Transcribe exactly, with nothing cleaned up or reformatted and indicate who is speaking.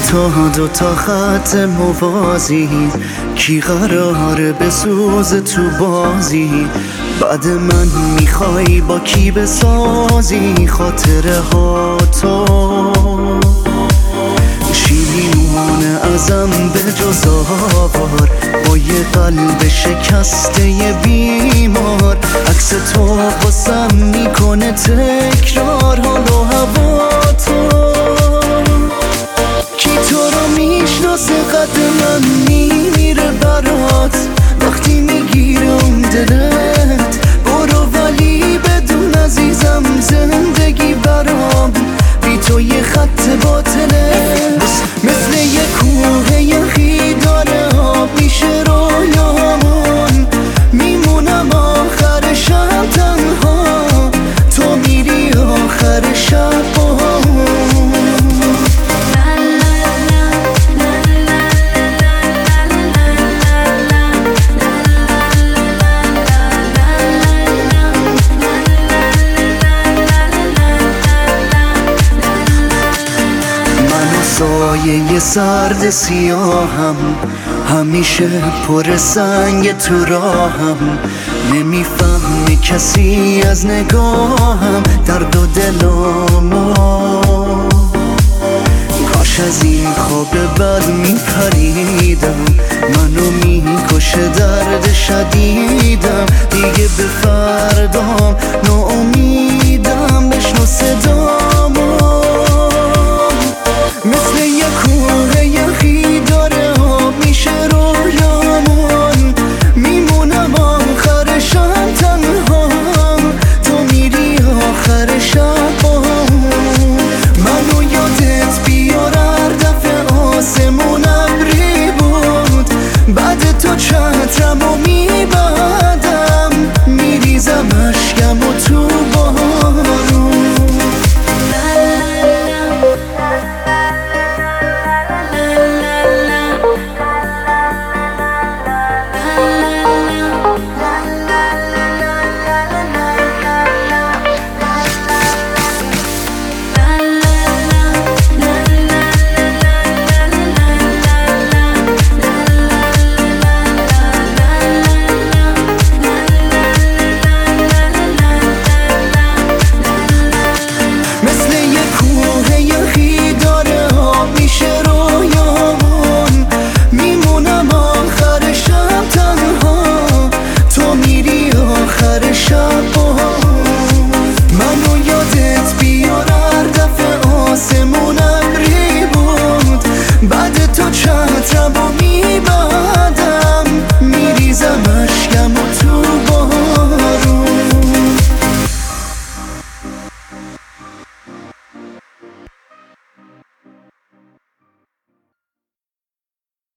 Speaker 1: تا دو تا خط موازی کی قراره بسوزه تو بازی؟ بعد من میخوای با کی بسازی خاطره ها تو؟ شیرینونه ازم به جز آوار با یه قلب شکسته یه بیمار. عکس تو واسم میکنه تکرار حال و هوا تو. کی تو رو میشناسه قد من میمیره برات وقتی میگیره اون دلت؟ برو ولی بدون عزیزم زندگی برام بی تو یه خط باطله. مثل یه کوه یخی داره آب میشه رویامون، میمونم آخر شب تنها تو میری آخر شب. سایه سرد سیاهم همیشه پر سنگ تو راهم. نمیفهمی کسی از نگاهم درد و دلامو. کاش از این خواب بد میپریدم، منو میکشه درد شدیدم. دیگه به فردام ناامیدم، بشنو صدا